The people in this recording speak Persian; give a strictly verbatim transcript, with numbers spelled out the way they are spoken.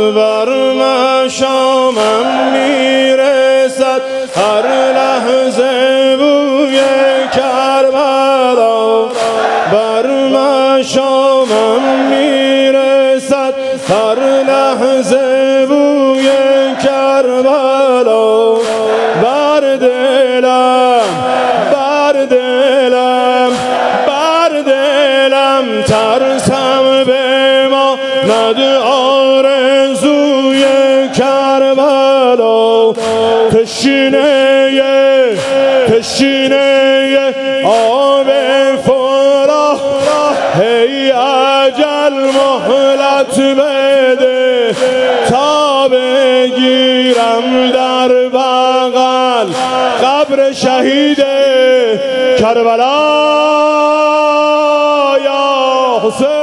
بر مشامم میرسد هر لحظه بوی کربلا، بر مشامم میرسد هر لحظه بوی کربلا. بر دلم بر دلم بر دلم ترسم به ما ند آرزوی کربلا. تشنه تشنه آب فرح هی اجل مهلت بده تا بگیرم در بغل قبر شهید کربلا. یا حسین